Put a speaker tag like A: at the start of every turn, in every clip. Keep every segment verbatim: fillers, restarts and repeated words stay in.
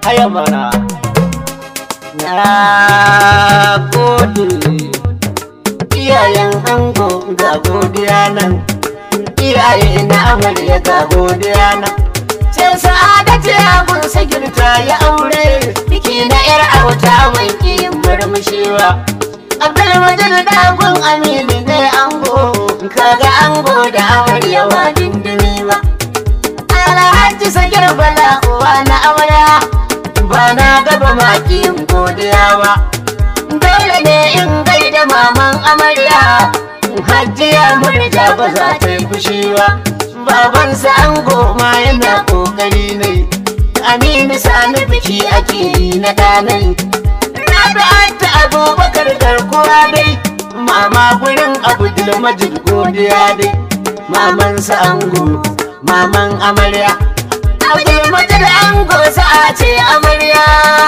A: ayamara na gode iyayen ango ga godiya nan iyaye na amarya ga godiya nan sai sa'adatu ya mun sagirta ya aure biki na yar auta mai kiyin murmushewa Abdulmajid dagun Aminu ne ango kaga ango da amarya wa dindimi ba Alhaji Sagir Bala uwa na amarya ba na gaba makiyin godiya ba dole ne in gaida maman amarya Hajiya Murja ba za ta yi fushi ba babansa ango ma yana kokari ne Aminu Sani biki ake yi na ɗanai Rabi'atu Abubakar garkuwa dai mama gurin Abdulmajid godiya dai mamansa ango maman amarya Abdulmajid ango sa'a ce amarya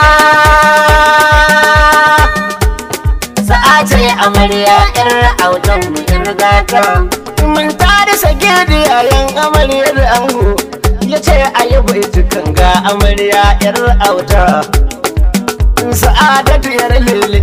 A: sa'a ce amarya yar autan mu yar gata mun tare sagedi yayin amaryar ango yace ayi bai tukan ga amarya yar auta Sa'adatu yar lele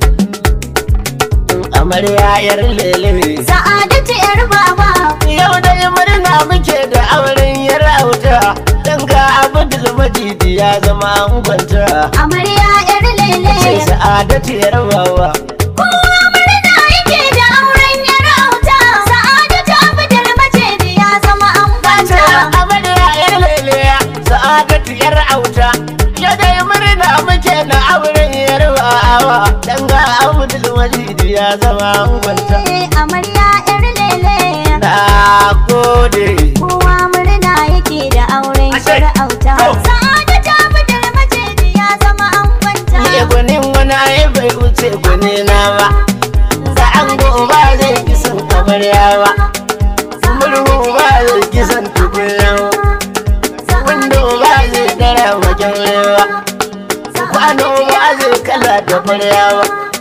A: amarya yar lele Sa'adatu yar baba yau dai murna muke da auren yar auta dan ga Abdulmajid ya zama angonta amarya yar lele sai Sa'adatu yar baba kowa murna yake da auren yar auta Sa'adatu Abdulmajid ya zama angonta amarya yar lele Sa'adatu yar auta yau dai murna muke da auren yar baba dan ga Abdulmajid ya zama angonta amarya yar lele na gode kowa murna yake da auren yar auta Sa'adatu Abdulmajid ya zama angonta ne gwanin wani ai bai wuce gwani na ba za ango ba zai kisan amarya ba murhu ba zai kisan tukunya ba wando ba zai dara wajen rewa kwano ba zai kala da kwaryawa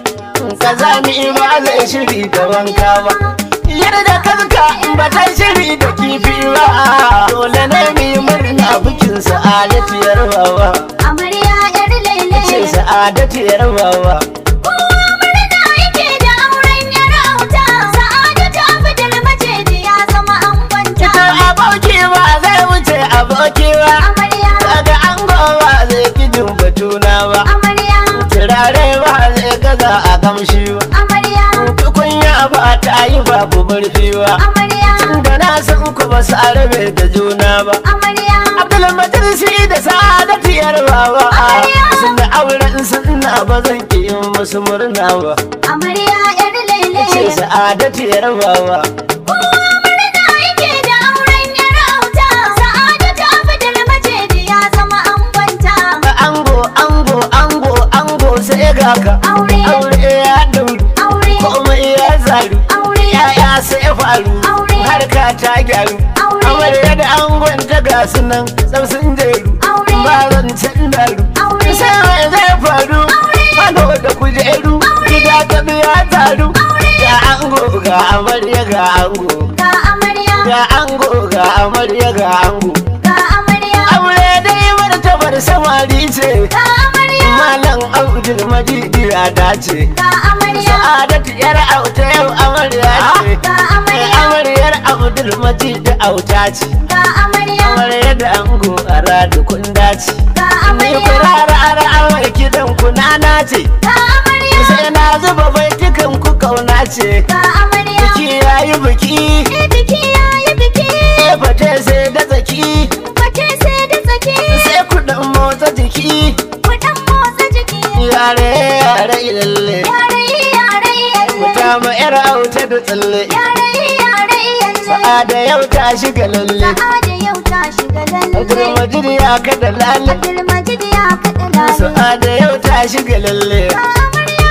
A: kazami ba zai shiri da wanka ba yarda kanka ba ta shiri da kifi ba dole ne mu murna bikin Sa'adatu yar baba amarya yar lele ce Sa'adatu yar baba kowa murna yake da auren yar auta Sa'adatu Abdulmajid ya zama angonta aboki ba zai wuce aboki ba amarya kaga ango ba zai kijin batuna ba amarya turare ba zai gaza a kamshi ba amarya tukunya ba ta yi babu murfi ba amarya da na san ku ba su arabe da juna ba amarya Abdulmajid shi da Sa'adatu yar baba sun da auren sunna ba zan ki yi musu murna ba amarya yar lele ce Sa'adatu yar baba kowa murna yake da auren yar auta Sa'adatu Abdulmajid ya zama angonta ango ango ango ango sai ga ka aure aure ya dauri aure komai ya zaru aure ya sai faru harka ta gyaru amarya da angon ta gasu nan tsam sun jeru ba zan can daru sai mai zai faru fano da kujeru gida ta biya taru ga ango ga amarya ga ango ga amarya ga ango ga amarya ga ango ga amarya aure dai martabar samari ce ga amarya malam Abdulmajid ya dace ga amarya Sa'adatu yar auta yau amarya ce ga amarya amaryar Abdulmajid auta ce ga amarya amarya da ango a radu kun dace ga amarya ni kurara ara awar kidan ku nana ce ga amarya sai na zuba baitukan ku kauna ce ga amarya biki yayi biki biki yayi biki fate sai da tsaki fate sai da tsaki sai ku dan motsa jiki ku dan motsa jiki yare yare lalle yare yare muta ma yar auta da tsalle yare yare Sa'ada yau ta shiga lalle Sa'ada yau ta shiga lalle Abdulmajid ya kada lalle Abdulmajid ya kada lalle Sa'ada yau ta shiga lalle ga amarya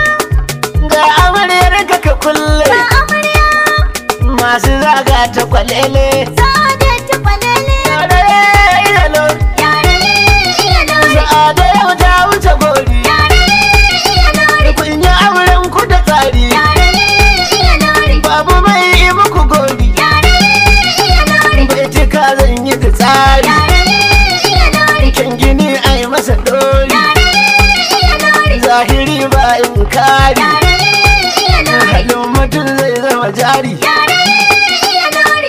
A: ga amaryar ka ka kulle ga amarya masu zaga ta kwalele Sa'ada ta kwalele yare iyalo yare iyalo Sa'ada yau ta wuce gori yare iyalo kun yi auren ku da tsari yare iyalo babu mai yi muku gori bai cika zan yi da tsari kan gini ai masa dori kari
B: Yare iya lori.
A: halin mutum zai zama jari
B: Yare iya lori.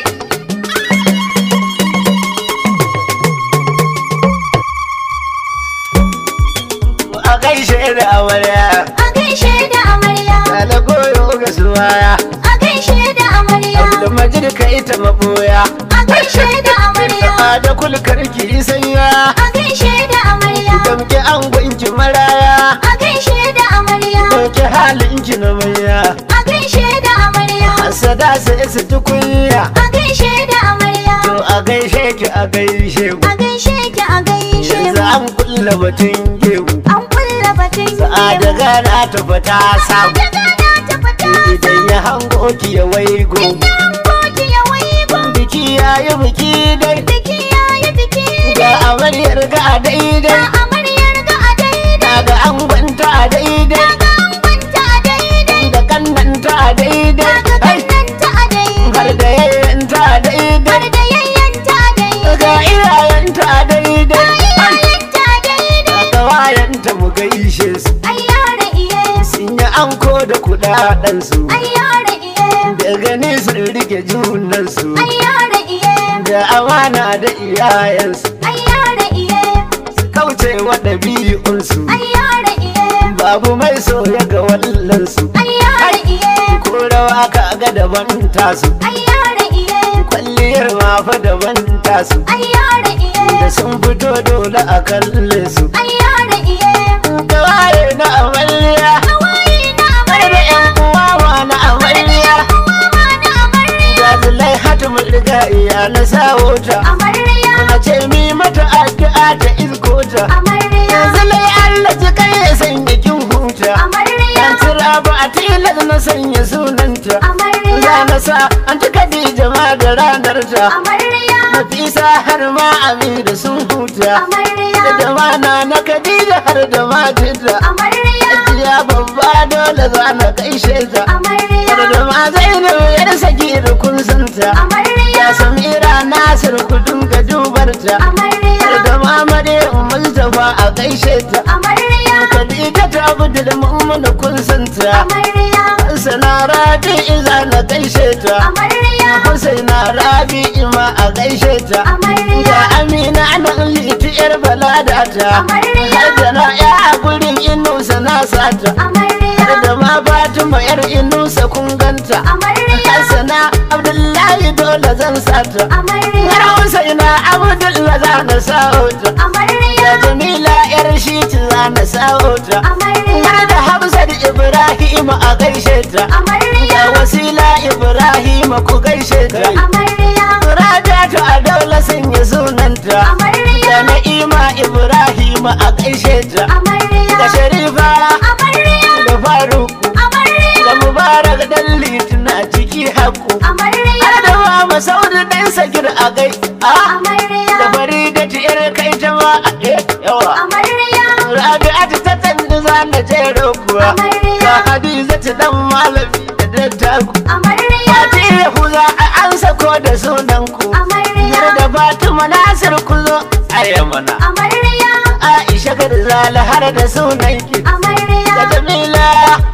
A: a gaishe da amarya
B: A gaishe da amarya.
A: tala goyo ga suwaya
B: A gaishe da amarya.
A: da majid ka ita maboya
B: A gaishe da amarya.
A: a da kulkarki sanya
B: A gaishe da amarya.
A: damke an gwanki maraya
B: A gaishe da amarya.
A: dauke halinki na manya
B: A gaishe da amarya.
A: hasada sai su tukunya
B: A gaishe da amarya.
A: to a gaishe ki a gaishe ku
B: A gaishe ki a gaishe
A: yanzu
B: mu.
A: an kulla batun gewu
B: An kulla batun
A: sa'a da gana ta fata samu
B: Da gana ta fita.
A: idan ya hango ki ya waigo
B: Idan goki ya waigo.
A: biki ya yi biki dai
B: Biki ya yi biki.
A: ga amaryar ga a daidai
B: Ga amaryar ga a daidai.
A: ga an gwanta a daidai
B: Ga an kwanta a daidai.
A: da kannanta a daidai
B: Ga
A: ai,
B: kannanta a daidai.
A: har da yayyanta a
B: Har
A: daidai
B: da yayyanta a daidai.
A: ga iyayenta a daidai ai,
B: Iyayenta a daidai.
A: ga wayanta mu gaishe su
B: Ai yare iye.
A: sun yi anko da kudaden su
B: Ai yare iye.
A: da gani sun rike junan su
B: Ai yare iye.
A: da amana da iyayensu
B: Ai yare iye.
A: kauce wa ɗabi'unsu
B: Ai yare iye.
A: babu mai soya ga wallansu
B: Ai yare iye.
A: ko rawa ka ga daban tasu
B: Ai yare iye.
A: kwalliyar ma fa daban tasu
B: Ai yare iye.
A: da sun fito dole a kalle su
B: Ai yare iye.
A: gawaye na amarya
B: Hawaii na
A: har da
B: amarya.
A: yan uwa ma na amarya
B: Uwa na amarya.
A: ga zulai hatimu riga iya na sawo ta
B: Amarya.
A: na ce mi mata addu'a ta izko ta
B: Amarya.
A: zulai Allah ji kai ya sanya kin huta
B: Amarya.
A: an tura ba a tilas na sanya sunanta
B: Amarya.
A: za na sa an ci Khadija ma da ranar ta
B: Amarya.
A: Nafisa har ma Amira sun huta
B: Amarya.
A: da mana na Khadija har da majinta
B: Amarya.
A: ya babba dole za na gaishe ta har
B: Amarya.
A: da ma Zainab yar Sagiru kun santa
B: Amarya.
A: ya Samira Nasir ku dinga dubar ta har
B: Amarya.
A: da ma Maryam Mustafa a gaishe ta
B: Amarya.
A: Khadija ta Abdul Mu'min kun santa
B: Amarya.
A: sana Rabi iza na gaishe ta
B: Amarya.
A: Husaina Rabi ma a gaishe ta
B: Amarya.
A: ga Amina nan liti yar balada ta
B: Amarya.
A: har da na ya a gurin Inusa na sata
B: Amarya.
A: har da ma Fatima yar Inusa kun ganta
B: Amarya.
A: Hassana Abdullahi dole zan sata
B: Amarya.
A: har Husaina Abdullahi za na sa'ota
B: Amarya.
A: ga Jamila yar Shiti za na sa'ota
B: Amarya.
A: har da Hafsat Ibrahim a gaishe ta
B: Amarya.
A: ga Wasila Ibrahim ku gaishe ta
B: Amarya.
A: Rajatu a daula sanya sunanta
B: Amarya.
A: da Na'ima Ibrahim a gaishe ta
B: Amarya.
A: da Sharifa
B: Amarya.
A: da Faruku
B: Amarya.
A: da Mubarak dan Litina ciki haku
B: Amarya.
A: har da Mama Saudu dan Sagir a gai a
B: Amarya.
A: da Faridatu yar kai ta ma a eh, yawa
B: Amarya.
A: Rabi'atu ta tsandu za na jero kuwa
B: Amarya.
A: ga Hadizatu dan malami da dattaku
B: Amarya.
A: Fati Yahuza a ansa ko da sunan ku
B: Amarya.
A: har da Fatima Nasir ku zo ayyamana
B: Amarya.
A: Aisha Garzala har da sunan ki da
B: Amarya.
A: Jamila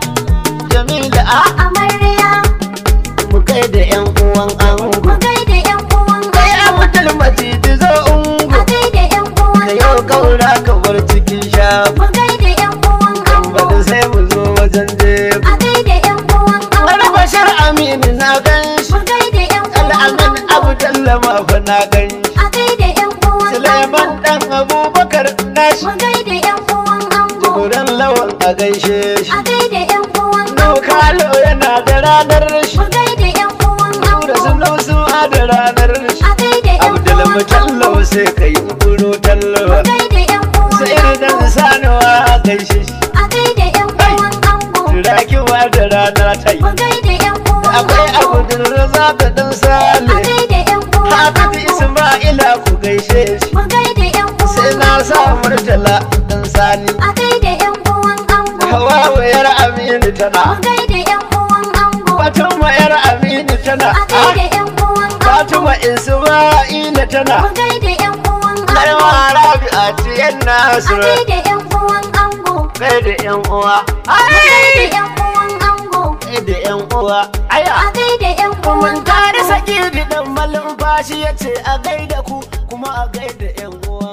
A: Jamila a
B: Amarya.
A: mu kai da yan uwan ango
B: Mu gaida yan uwan
A: kai
B: ango.
A: Abdul Majid zo ungo
B: A gaida yan uwan
A: ka yau
B: ango.
A: kaura ka bar cikin shago
B: Mu gaida yan uwan ango.
A: bada sai mu zo wajen jebu
B: A gaida yan uwan
A: wani
B: ango.
A: bashar aminu na gan shi
B: Mu gaida yan uwan
A: al'amin
B: ango.
A: Abdullah ma fa na gan shi
B: A gaida yan uwan
A: Suleiman
B: ango.
A: dan Abubakar nashi
B: Mu gaida yan uwan ango.
A: Gudan lawan a gaishe shi
B: A gaida yan uwan
A: Nau
B: ango.
A: Kalo yana da ranar shi
B: Mu gaida yan uwan
A: Da
B: ango.
A: sun su ma da ranar shi
B: A gaida yan
A: Abdul
B: uwan
A: Mutallo
B: ango.
A: sai ka yi buru tallo
B: Mu gaida yan uwan
A: sai irin
B: ango.
A: sanuwa a gaishe shi
B: A gaida yan uwan ango.
A: Turaki ma da rana ta yi
B: Mu gaida yan uwan
A: Akwai
B: ango.
A: Abdul Razak dan
B: A
A: Sale
B: gaida yan uwan
A: Hafiz
B: ango.
A: Isma'ila ku gaishe shi
B: Mu gaida yan uwan
A: sai na sa
B: ango.
A: Murtala dan Sani
B: A gaida yan uwan ango.
A: Hawa yar Aminu tana
B: Mu gaida yan uwan ango.
A: Fatima yar Aminu tana
B: A gaida yan uwan ango.
A: Fatima Isma'ila tana
B: Mu gaida yan uwan ango.
A: Garma Rabi'a tiyan
B: A
A: Nasiru
B: gaida yan uwan ango.
A: gaida yan uwa.
B: A gaida yan uwan ango.
A: Gaida yan uwa. Aya.
B: A gaida yan uwan
A: Mun
B: ango.
A: tare saki bidan malumfashi yace a gaida ku kuma a gaida yan uwa.